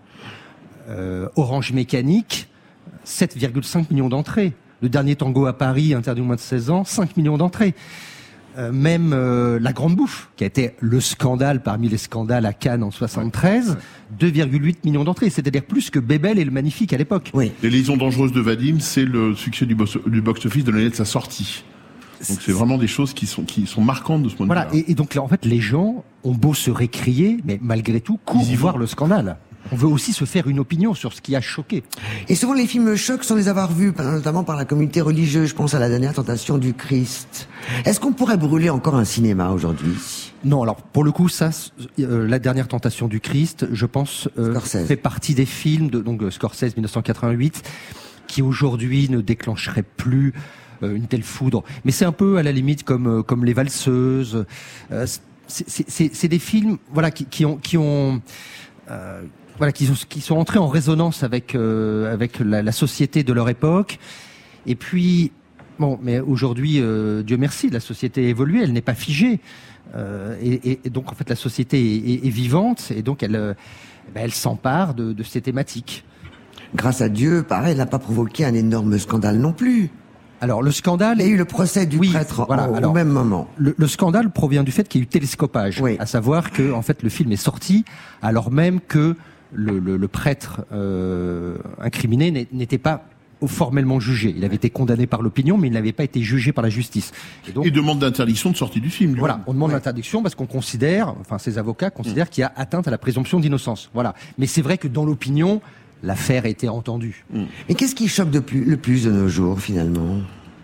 Euh, Orange Mécanique, sept virgule cinq millions d'entrées. Le dernier tango à Paris, interdit aux moins de seize ans, cinq millions d'entrées. Euh, même euh, La Grande Bouffe, qui a été le scandale parmi les scandales à Cannes en soixante-treize, ouais. deux virgule huit millions d'entrées, c'est-à-dire plus que Bébel et Le Magnifique à l'époque. Oui. Les Liaisons dangereuses de Vadim, c'est le succès du, box, du box-office de l'année de sa sortie. Donc c'est vraiment des choses qui sont qui sont marquantes de ce point de voilà. vue. Et, et donc là, en fait, les gens ont beau se récrier, mais malgré tout, courent voir le scandale. On veut aussi se faire une opinion sur ce qui a choqué. Et souvent les films choquent sans les avoir vus, notamment par la communauté religieuse. Je pense à La Dernière Tentation du Christ. Est-ce qu'on pourrait brûler encore un cinéma aujourd'hui ? Non, alors pour le coup, ça, euh, La Dernière Tentation du Christ, je pense, euh, fait partie des films de donc Scorsese dix-neuf cent quatre-vingt-huit, qui aujourd'hui ne déclencherait plus euh, une telle foudre. Mais c'est un peu à la limite comme euh, comme Les Valseuses. Euh, c'est, c'est, c'est des films, voilà, qui, qui ont qui ont euh, Voilà, qui sont, qui sont entrés en résonance avec euh, avec la, la société de leur époque. Et puis, bon, mais aujourd'hui, euh, Dieu merci, la société a évolué, elle n'est pas figée. Euh, et, et donc, en fait, la société est, est, est vivante, et donc elle, euh, ben, elle s'empare de, de ces thématiques. Grâce à Dieu, pareil, elle n'a pas provoqué un énorme scandale non plus. Alors le scandale, il y a eu le procès du oui, prêtre voilà, au, alors, au même moment. Le, le scandale provient du fait qu'il y a eu télescopage, oui. à savoir que en fait le film est sorti alors même que le, le, le prêtre euh, incriminé n'était pas formellement jugé. Il avait été condamné par l'opinion, mais il n'avait pas été jugé par la justice. Et, donc, et demande d'interdiction de sortie du film. Voilà, on demande ouais. l'interdiction parce qu'on considère, enfin ces avocats considèrent mmh. qu'il y a atteinte à la présomption d'innocence. Voilà. Mais c'est vrai que dans l'opinion, l'affaire a été entendue. Mmh. Mais qu'est-ce qui choque de plus, le plus de nos jours, finalement ?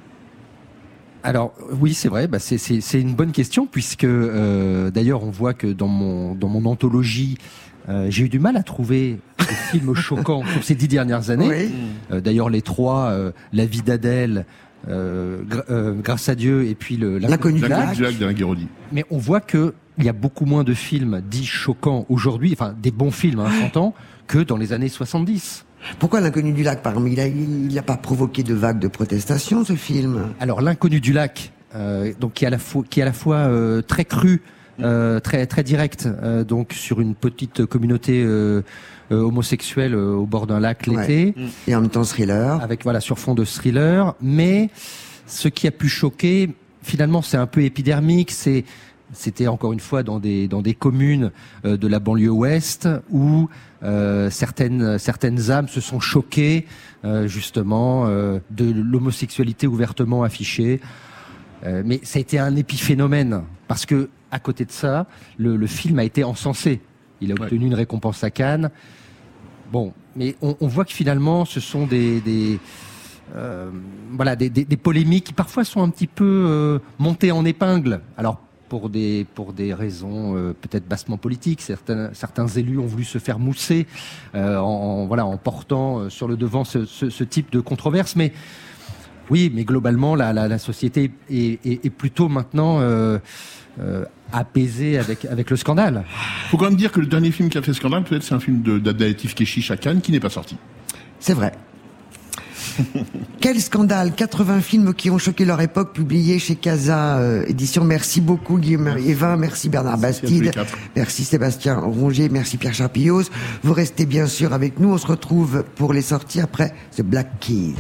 Alors oui, c'est vrai, bah, c'est, c'est, c'est une bonne question, puisque euh, d'ailleurs on voit que dans mon, dans mon anthologie, euh, j'ai eu du mal à trouver des films choquants sur ces dix dernières années. Oui. Euh, d'ailleurs les trois, euh, La vie d'Adèle, euh, gra- euh, Grâce à Dieu et puis le, L'inconnu du lac. Lac d'Alain Guéraudy. Mais on voit que il y a beaucoup moins de films dits choquants aujourd'hui, enfin des bons films, hein, s'entend, que dans les années soixante-dix. Pourquoi L'Inconnu du lac, par exemple, il n'a pas provoqué de vagues de protestation, ce film ? Alors, L'Inconnu du lac, euh, donc qui est à la fois, qui est à la fois euh, très cru, euh, très très direct, euh, donc sur une petite communauté euh, euh, homosexuelle euh, au bord d'un lac l'été, ouais. Et en même temps thriller, avec voilà sur fond de thriller. Mais ce qui a pu choquer, finalement, c'est un peu épidermique, c'est C'était encore une fois dans des dans des communes euh, de la banlieue ouest où euh, certaines certaines âmes se sont choquées euh, justement euh, de l'homosexualité ouvertement affichée. Euh, mais ça a été un épiphénomène parce que à côté de ça, le, le film a été encensé. Il a obtenu ouais. une récompense à Cannes. Bon, mais on, on voit que finalement, ce sont des des euh, voilà, des, des, des polémiques qui parfois sont un petit peu euh, montées en épingle. Alors pour des pour des raisons euh, peut-être bassement politiques, certains certains élus ont voulu se faire mousser euh, en, en voilà en portant sur le devant ce, ce, ce type de controverse, mais oui, mais globalement la la, la société est, est, est plutôt maintenant euh, euh, apaisée avec avec le scandale. Faut quand même dire que le dernier film qui a fait scandale, peut-être, c'est un film de d'Abdelatif Kechiche à Cannes qui n'est pas sorti. C'est vrai. Quel scandale, quatre-vingts films qui ont choqué leur époque, publiés chez Casa euh, Édition. Merci beaucoup Guillaume Evin, merci Bernard Merci Bastide, merci Sébastien Rongier, merci Pierre Charpillos. Vous restez bien sûr avec nous, on se retrouve pour les sorties après The Black Keys.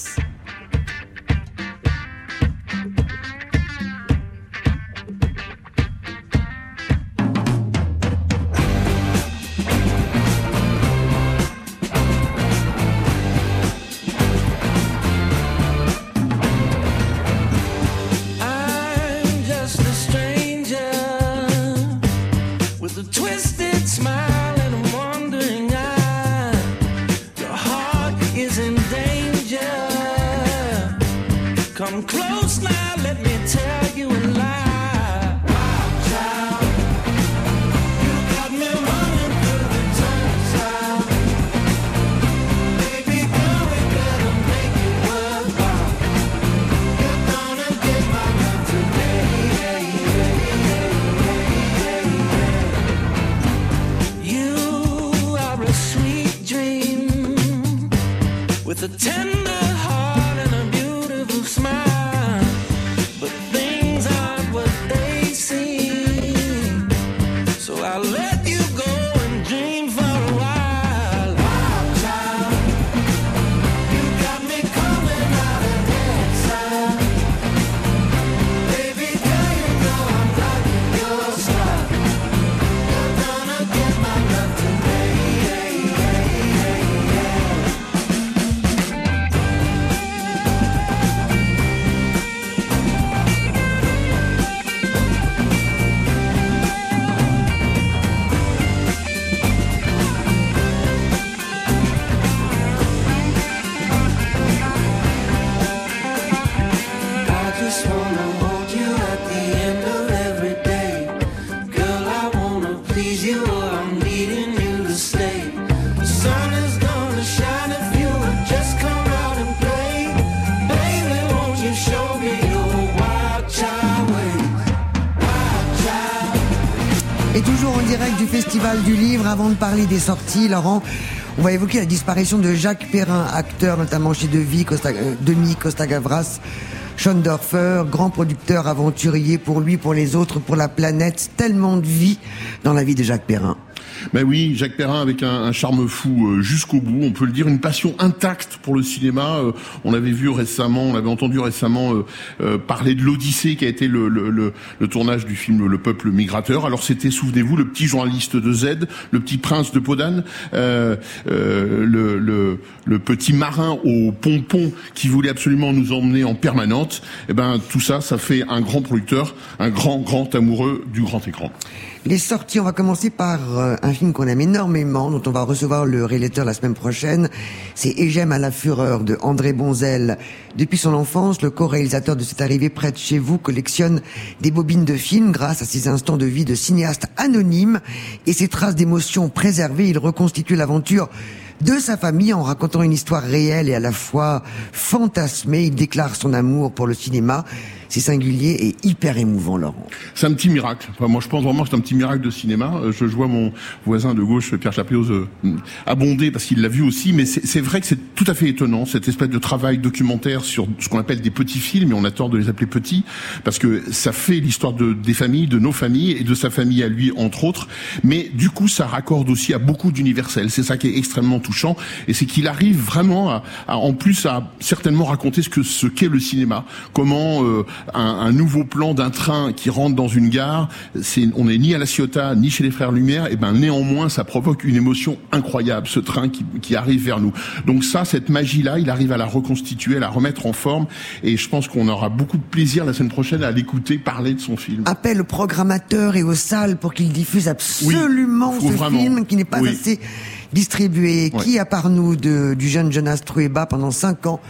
Festival du livre. Avant de parler des sorties, Laurent, on va évoquer la disparition de Jacques Perrin, acteur notamment chez Devis, Costa, euh, Demi, Costa Gavras, Schoendorfer, grand producteur aventurier pour lui, pour les autres, pour la planète. Tellement de vie dans la vie de Jacques Perrin. Ben oui, Jacques Perrin avec un, un charme fou euh, jusqu'au bout, on peut le dire, une passion intacte pour le cinéma. Euh, on avait vu récemment, on avait entendu récemment euh, euh, parler de l'Odyssée qui a été le, le, le, le tournage du film Le Peuple Migrateur. Alors c'était, souvenez-vous, le petit journaliste de Z, le petit prince de Podane, euh, euh, le, le, le petit marin au pompon qui voulait absolument nous emmener en permanente. Et ben tout ça, ça fait un grand producteur, un grand grand amoureux du grand écran. Les sorties, on va commencer par euh, un film qu'on aime énormément, dont on va recevoir le réalisateur la semaine prochaine. C'est Et j'aime à la fureur de André Bonzel. Depuis son enfance, le co-réalisateur de cette arrivée près de chez vous collectionne des bobines de films grâce à ses instants de vie de cinéaste anonyme et ses traces d'émotions préservées. Il reconstitue l'aventure de sa famille en racontant une histoire réelle et à la fois fantasmée. Il déclare son amour pour le cinéma. C'est singulier et hyper émouvant, Laurent. C'est un petit miracle. Enfin, moi, je pense vraiment que c'est un petit miracle de cinéma. Je, je vois mon voisin de gauche, Pierre Charpillos, euh, abonder parce qu'il l'a vu aussi. Mais c'est, c'est vrai que c'est tout à fait étonnant, cette espèce de travail documentaire sur ce qu'on appelle des petits films, et on a tort de les appeler petits, parce que ça fait l'histoire de, des familles, de nos familles, et de sa famille à lui, entre autres. Mais du coup, ça raccorde aussi à beaucoup d'universel. C'est ça qui est extrêmement touchant. Et c'est qu'il arrive vraiment, à, à, en plus, à certainement raconter ce que ce qu'est le cinéma. Comment... Euh, Un, un nouveau plan d'un train qui rentre dans une gare, c'est, on n'est ni à la Ciotat ni chez les Frères Lumière, et ben néanmoins ça provoque une émotion incroyable, ce train qui, qui arrive vers nous. Donc ça, cette magie-là, il arrive à la reconstituer, à la remettre en forme, et je pense qu'on aura beaucoup de plaisir la semaine prochaine à l'écouter parler de son film. Appel aux programmateurs et aux salles pour qu'ils diffusent absolument oui, ce vraiment. film qui n'est pas oui. assez distribué. Ouais. Qui, à part nous, de, du jeune Jonas Trueba pendant cinq ans,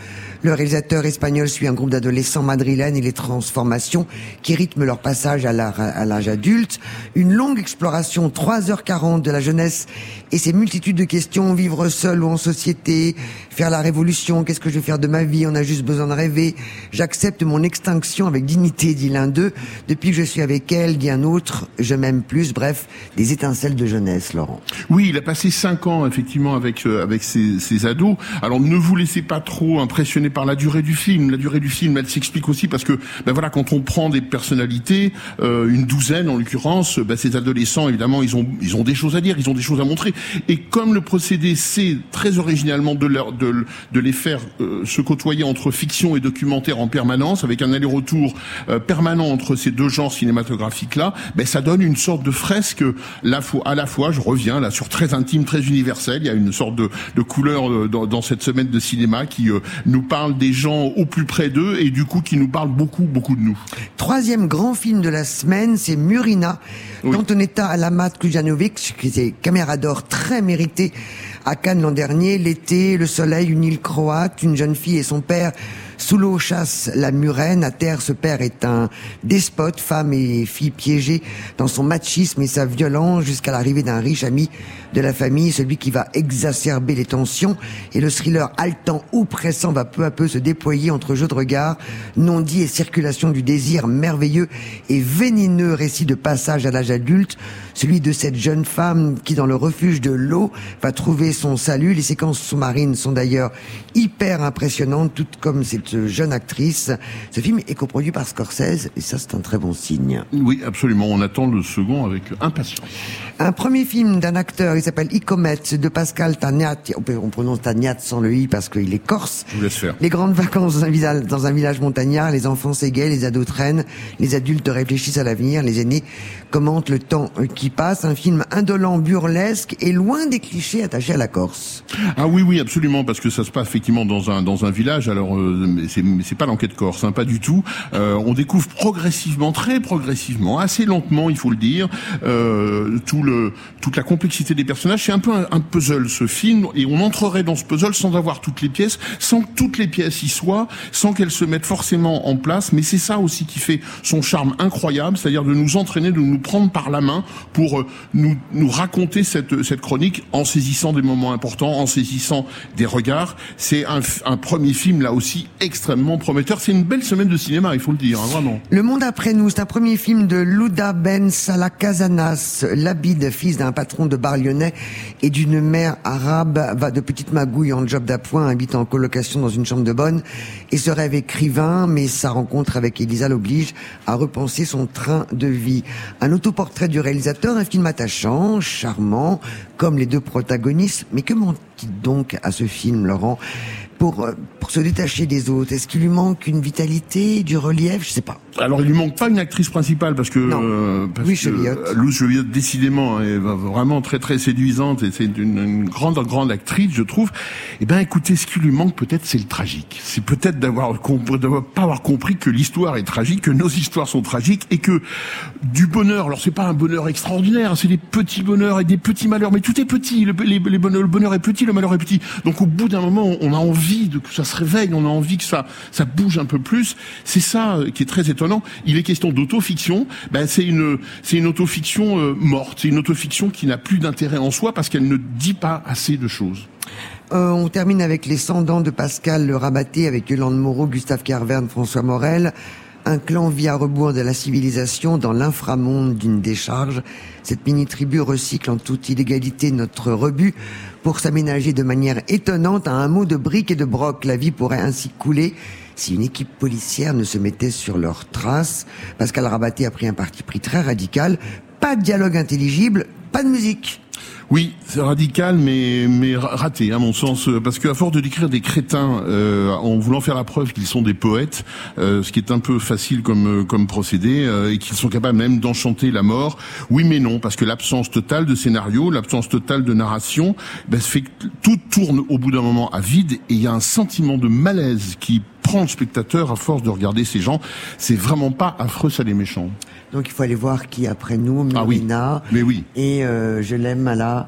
Le réalisateur espagnol suit un groupe d'adolescents madrilènes et les transformations qui rythment leur passage à l'âge adulte. Une longue exploration, trois heures quarante de la jeunesse et ses multitudes de questions, vivre seul ou en société, faire la révolution, qu'est-ce que je vais faire de ma vie, on a juste besoin de rêver. J'accepte mon extinction avec dignité, dit l'un d'eux. Depuis que je suis avec elle, dit un autre, je m'aime plus. Bref, des étincelles de jeunesse, Laurent. Oui, il a passé cinq ans, effectivement, avec euh, avec ses, ses ados. Alors, ne vous laissez pas trop impressionner par la durée du film. La durée du film, elle s'explique aussi parce que, ben voilà, quand on prend des personnalités, euh, une douzaine en l'occurrence, ben, ces adolescents, évidemment, ils ont ils ont des choses à dire, ils ont des choses à montrer. Et comme le procédé, c'est très originalement de leur de de les faire euh, se côtoyer entre fiction et documentaire en permanence, avec un aller-retour euh, permanent entre ces deux genres cinématographiques-là, ben ça donne une sorte de fresque la fois, à la fois, je reviens là sur très intime, très universel. Il y a une sorte de, de couleur euh, dans, dans cette semaine de cinéma qui euh, nous parle des gens au plus près d'eux et du coup qui nous parle beaucoup, beaucoup de nous. Troisième grand film de la semaine, c'est Murina, oui. d'Antonetta Alamat-Kujanovic, qui était caméra d'or très méritée à Cannes l'an dernier. L'été, le soleil, une île croate, une jeune fille et son père sous l'eau chassent la murène. À terre, ce père est un despote, femme et fille piégées dans son machisme et sa violence jusqu'à l'arrivée d'un riche ami de la famille, celui qui va exacerber les tensions. Et le thriller haletant, oppressant va peu à peu se déployer entre jeux de regard, non-dit et circulation du désir merveilleux et vénéneux récit de passage à l'âge adulte, celui de cette jeune femme qui, dans le refuge de l'eau, va trouver son salut. Les séquences sous-marines sont d'ailleurs hyper impressionnantes, tout comme cette jeune actrice. Ce film est coproduit par Scorsese et ça, c'est un très bon signe. Oui, absolument. On attend le second avec impatience. Un premier film d'un acteur, il s'appelle Icomet, de Pascal Tagnat. On prononce Tagnat sans le i parce qu'il est corse. Je vous laisse faire. Les grandes vacances dans un village, dans un village montagnard, les enfants s'égayent, les ados traînent, les adultes réfléchissent à l'avenir, les aînés commentent le temps qui passe. Un film indolent, burlesque et loin des clichés attachés à la Corse. Ah oui, oui, absolument, parce que ça se passe effectivement dans un dans un village. Alors, euh, c'est c'est pas l'enquête corse, hein, pas du tout. Euh, on découvre progressivement, très progressivement, assez lentement, il faut le dire, euh, tout le toute la complexité des personnages. C'est un peu un, un puzzle, ce film, et on entrerait dans ce puzzle sans avoir toutes les pièces, sans que toutes les pièces y soient, sans qu'elles se mettent forcément en place. Mais c'est ça aussi qui fait son charme incroyable, c'est-à-dire de nous entraîner, de nous prendre par la main pour euh, nous nous raconter cette cette chronique en saisissant des moments importants, en saisissant des regards. C'est un, un premier film là aussi extrêmement prometteur. C'est une belle semaine de cinéma, il faut le dire, hein, vraiment. Le Monde après nous, c'est un premier film de Louda Ben Salah Casanas. Labide, fils d'un patron de bar lyonnais et d'une mère arabe, va de petite magouille en job d'appoint, habite en colocation dans une chambre de bonne et se rêve écrivain, mais sa rencontre avec Elisa l'oblige à repenser son train de vie. Un autoportrait du réalisateur, un film attachant, charmant, comme les deux protagonistes. Mais que manque-t-il donc à ce film, Laurent, pour, pour se détacher des autres? Est-ce qu'il lui manque une vitalité, du relief? Je sais pas. Alors, il lui manque pas une actrice principale, parce que, euh, parce Louise Cheviot. Louise Cheviot, décidément, est vraiment très très séduisante, et c'est une, une grande grande actrice, je trouve. Eh ben, écoutez, ce qui lui manque peut-être, c'est le tragique. C'est peut-être d'avoir compris, d'avoir pas avoir compris que l'histoire est tragique, que nos histoires sont tragiques, et que du bonheur, alors c'est pas un bonheur extraordinaire, c'est des petits bonheurs et des petits malheurs, mais tout est petit, le, les, les bonheurs, le bonheur est petit, le malheur est petit. Donc, au bout d'un moment, on a envie de, que ça se réveille, on a envie que ça, ça bouge un peu plus. C'est ça qui est très étonnant. Il est question d'autofiction. Ben, c'est une, c'est une autofiction euh, morte. C'est une autofiction qui n'a plus d'intérêt en soi parce qu'elle ne dit pas assez de choses. Euh, on termine avec Les cent dents de Pascal Le Rabaté avec Yolande Moreau, Gustave Carverne, François Morel. Un clan vit à rebours de la civilisation dans l'inframonde d'une décharge. Cette mini-tribu recycle en toute illégalité notre rebut pour s'aménager de manière étonnante à un mot de briques et de broc. La vie pourrait ainsi couler si une équipe policière ne se mettait sur leurs traces. Pascal Rabaté a pris un parti pris très radical. Pas de dialogue intelligible, pas de musique. Oui, c'est radical, mais mais raté, à mon sens, parce qu'à force de décrire des crétins euh, en voulant faire la preuve qu'ils sont des poètes, euh, ce qui est un peu facile comme comme procédé, euh, et qu'ils sont capables même d'enchanter la mort. Oui, mais non, parce que l'absence totale de scénario, l'absence totale de narration, ben, fait que tout tourne au bout d'un moment à vide, et il y a un sentiment de malaise qui prend le spectateur à force de regarder ces gens. C'est vraiment pas affreux, ça les méchants. Donc il faut aller voir Qui après nous, Murina. Ah oui. Mais oui. Et euh, Je l'aime à la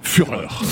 Fureur.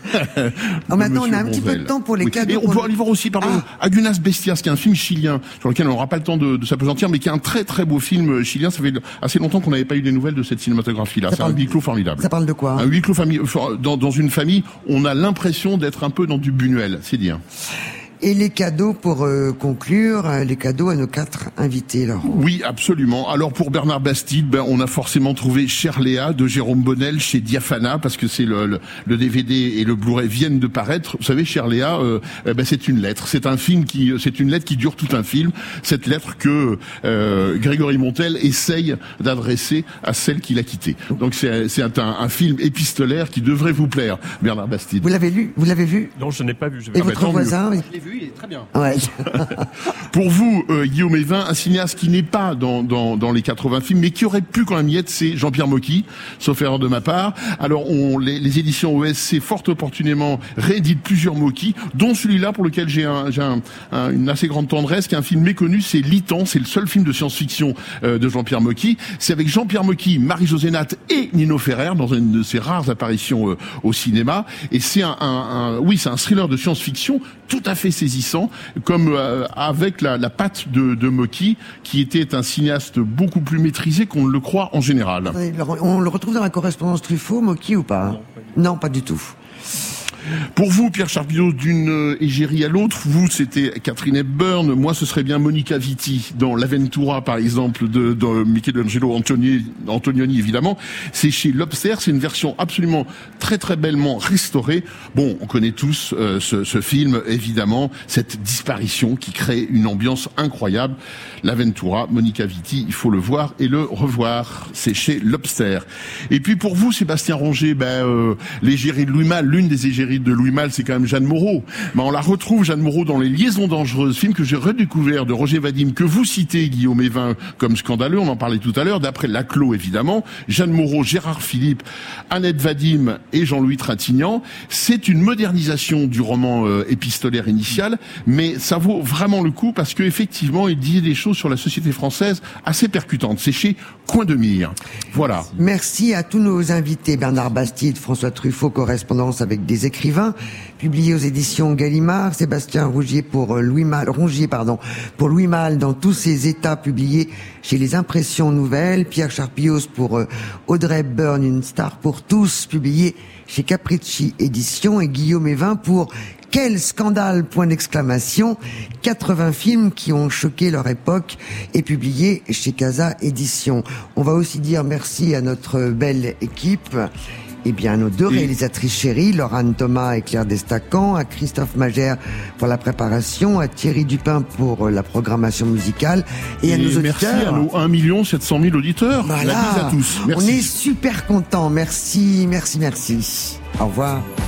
Alors maintenant, on a un petit peu de temps pour les oui. cadeaux. Et on peut aller voir aussi, pardon, ah. Agunas Bestias, qui est un film chilien, sur lequel on n'aura pas le temps de, de s'apesantir, mais qui est un très très beau film chilien. Ça fait assez longtemps qu'on n'avait pas eu des nouvelles de cette cinématographie-là. C'est un huis clos formidable. Ça parle de quoi? Un huis clos famille, dans, dans une famille, on a l'impression d'être un peu dans du Buñuel, c'est dire. Et les cadeaux pour euh, conclure, les cadeaux à nos quatre invités, Laurent. Oui, absolument. Alors pour Bernard Bastide, ben, on a forcément trouvé Cher Léa de Jérôme Bonnel chez Diafana, parce que c'est le, le, le D V D et le Blu-ray viennent de paraître. Vous savez, Cher Léa, euh, ben, c'est une lettre. C'est un film qui, c'est une lettre qui dure tout un film. Cette lettre que euh, Grégory Montel essaye d'adresser à celle qu'il a quittée. Donc c'est, c'est un, un film épistolaire qui devrait vous plaire, Bernard Bastide. Vous l'avez lu? Vous l'avez vu? Non, je n'ai pas vu. Je vais et pas votre voisin? Je l'ai vu. Il est très bien. Ouais. Pour vous, euh, Guillaume Evin, un cinéaste qui n'est pas dans, dans, dans les quatre-vingts films, mais qui aurait pu quand même y être, c'est Jean-Pierre Mocky, sauf erreur de ma part. Alors, on, les, les éditions O S C, fort opportunément, rééditent plusieurs Mocky, dont celui-là pour lequel j'ai, un, j'ai un, un, une assez grande tendresse, qui est un film méconnu, c'est L'Itan, c'est le seul film de science-fiction euh, de Jean-Pierre Mocky. C'est avec Jean-Pierre Mocky, Marie-Josée Natte et Nino Ferrer, dans une de ses rares apparitions euh, au cinéma. Et c'est un, un, un, oui, c'est un thriller de science-fiction tout à fait saisissant, comme euh, avec la, la patte de, de Mocky, qui était un cinéaste beaucoup plus maîtrisé qu'on ne le croit en général. On le retrouve dans la correspondance Truffaut, Mocky, ou pas? Non, pas du, non, pas du tout. Pour vous, Pierre Charpillot, d'une égérie à l'autre, vous, c'était Catherine Hepburn, moi, ce serait bien Monica Vitti, dans l'Aventura, par exemple, de, de Michelangelo Antonioni, Antonioni, évidemment. C'est chez Lobster, c'est une version absolument très très bellement restaurée. Bon, on connaît tous euh, ce, ce film, évidemment, cette disparition qui crée une ambiance incroyable. L'Aventura, Monica Vitti, il faut le voir et le revoir. C'est chez Lobster. Et puis pour vous, Sébastien Ronget, ben, euh, l'égérie de Louis Malle, l'une des égéries de Louis Malle, c'est quand même Jeanne Moreau. Ben, on la retrouve, Jeanne Moreau, dans Les Liaisons dangereuses, film que j'ai redécouvert de Roger Vadim, que vous citez, Guillaume Evin, comme scandaleux, on en parlait tout à l'heure, d'après Laclos, évidemment. Jeanne Moreau, Gérard Philippe, Annette Vadim et Jean-Louis Trintignant. C'est une modernisation du roman euh, épistolaire initial, mais ça vaut vraiment le coup parce qu'effectivement, il disait des choses sur la société française assez percutantes. C'est chez Coin de Mire. Voilà. Merci à tous nos invités, Bernard Bastide, François Truffaut, correspondance avec des écrivains, publié aux éditions Gallimard, Sébastien Rougier pour Louis Malle, Rongier, pardon, pour Louis Malle dans tous ses états, publiés chez les Impressions Nouvelles, Pierre Charpillos pour euh, Audrey Hepburn, une star pour tous, publié chez Capricci Éditions, et Guillaume Evin pour Quel scandale, point d'exclamation, quatre-vingts films qui ont choqué leur époque et publiés chez Casa Éditions. On va aussi dire merci à notre belle équipe. Eh bien, à nos deux et... réalisatrices chéries, Laurane Thomas et Claire Destacan, à Christophe Magère pour la préparation, à Thierry Dupin pour la programmation musicale, et, et à nos auditeurs. Merci à nos un million sept cent mille auditeurs. Voilà. La bise à tous. Merci. On est super contents. Merci, merci, merci. Au revoir.